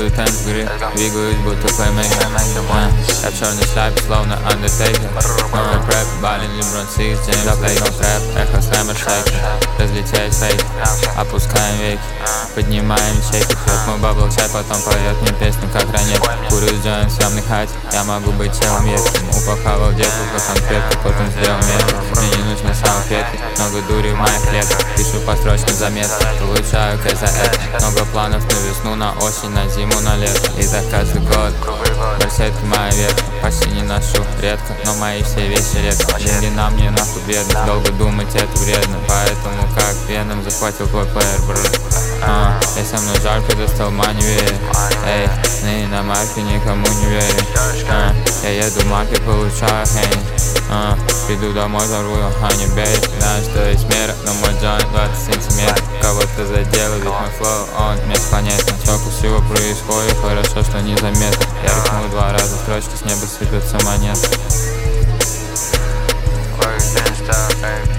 чувствую темп игры, двигаюсь будто плеймейкер. Я в черной шляпе, словно Undertaker. Новый рэп, Балин, Леброн Сикс, Джеймс Лейк, трэп, эхо Слэмер Шейкер. Разлетясь фейк, опускаем веки, поднимаем чеки. Пьет мой бабл чай, потом поет мне песню, как ранет. Курю с джоем в съемной хате, я могу быть челом едким. Упаковал детку, как конфетку, потом сделал метр. Мне не нужны салфетки, много дури в моих клетках. Пишу по строчным заметкам, получаю кэш за это. Много планов на весну, на осень, на зиму, на лето. И так каждый год, барсетки моя ветка. Почти не ношу, редко, но мои все вещи редко. Деньги на мне нахуй бедно, долго думать это вредно. Поэтому как веном захватил твой плеер, бро. Я со мной жарко, достал маневее. Эй, ныне на марке никому не верю. Я еду в марке, получаю хейн. Приду домой, взорву не бейт. Знаю, что есть мера, но мой джойнт 20 сантиметров. Кого-то задело, ведь мой флоу, он межпланетный. Сколько всего происходит, хорошо, что незаметно. Я рифмую 2 раза строчки, с неба сыпятся монеты.